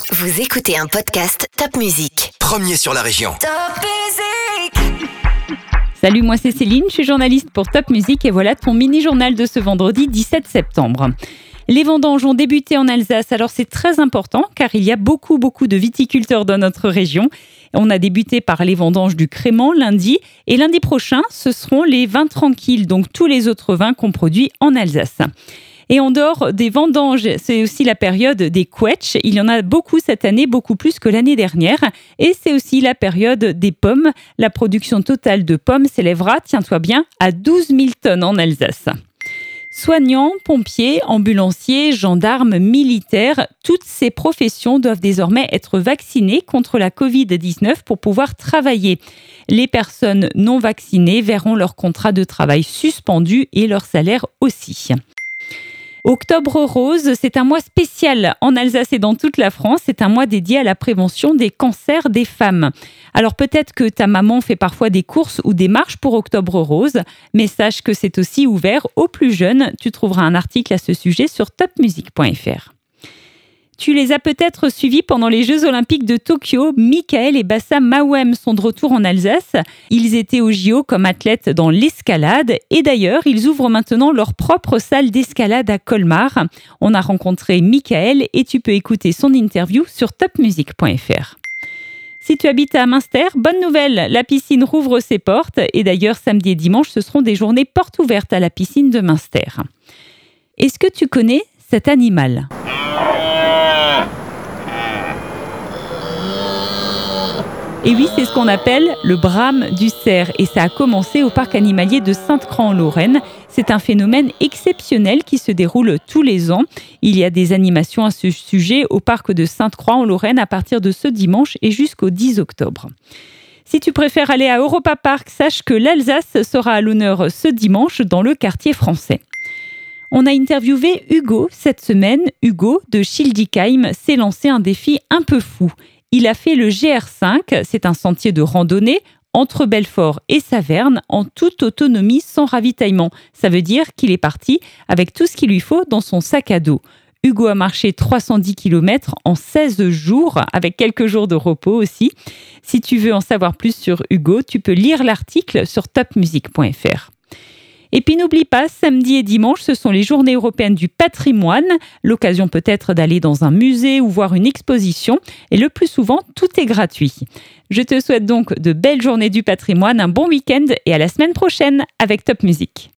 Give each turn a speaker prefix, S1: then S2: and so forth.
S1: Vous écoutez un podcast Top Music.
S2: Premier sur la région.
S1: Top Music.
S3: Salut, moi c'est Céline, je suis journaliste pour Top Music et voilà ton mini-journal de ce vendredi 17 septembre. Les vendanges ont débuté en Alsace, alors c'est très important car il y a beaucoup de viticulteurs dans notre région. On a débuté par les vendanges du Crément lundi et lundi prochain, ce seront les vins tranquilles, donc tous les autres vins qu'on produit en Alsace. Et en dehors des vendanges, c'est aussi la période des quetchs. Il y en a beaucoup cette année, beaucoup plus que l'année dernière. Et c'est aussi la période des pommes. La production totale de pommes s'élèvera, tiens-toi bien, à 12 000 tonnes en Alsace. Soignants, pompiers, ambulanciers, gendarmes, militaires, toutes ces professions doivent désormais être vaccinées contre la Covid-19 pour pouvoir travailler. Les personnes non vaccinées verront leur contrat de travail suspendu et leur salaire aussi. Octobre rose, c'est un mois spécial en Alsace et dans toute la France. C'est un mois dédié à la prévention des cancers des femmes. Alors peut-être que ta maman fait parfois des courses ou des marches pour Octobre rose, mais sache que c'est aussi ouvert aux plus jeunes. Tu trouveras un article à ce sujet sur topmusic.fr. Tu les as peut-être suivis pendant les Jeux Olympiques de Tokyo. Michael et Bassam Mawem sont de retour en Alsace. Ils étaient au JO comme athlètes dans l'escalade. Et d'ailleurs, ils ouvrent maintenant leur propre salle d'escalade à Colmar. On a rencontré Michael et tu peux écouter son interview sur topmusic.fr. Si tu habites à Münster, bonne nouvelle, la piscine rouvre ses portes. Et d'ailleurs, samedi et dimanche, ce seront des journées portes ouvertes à la piscine de Münster. Est-ce que tu connais cet animal ? Et oui, c'est ce qu'on appelle le brame du cerf et ça a commencé au parc animalier de Sainte-Croix en Lorraine. C'est un phénomène exceptionnel qui se déroule tous les ans. Il y a des animations à ce sujet au parc de Sainte-Croix en Lorraine à partir de ce dimanche et jusqu'au 10 octobre. Si tu préfères aller à Europa Park, sache que l'Alsace sera à l'honneur ce dimanche dans le quartier français. On a interviewé Hugo cette semaine. Hugo de Schildikheim s'est lancé un défi un peu fou. Il a fait le GR5, c'est un sentier de randonnée entre Belfort et Saverne en toute autonomie sans ravitaillement. Ça veut dire qu'il est parti avec tout ce qu'il lui faut dans son sac à dos. Hugo a marché 310 km en 16 jours, avec quelques jours de repos aussi. Si tu veux en savoir plus sur Hugo, tu peux lire l'article sur topmusic.fr. Et puis n'oublie pas, samedi et dimanche, ce sont les journées européennes du patrimoine. L'occasion peut-être d'aller dans un musée ou voir une exposition. Et le plus souvent, tout est gratuit. Je te souhaite donc de belles journées du patrimoine, un bon week-end et à la semaine prochaine avec Top Music.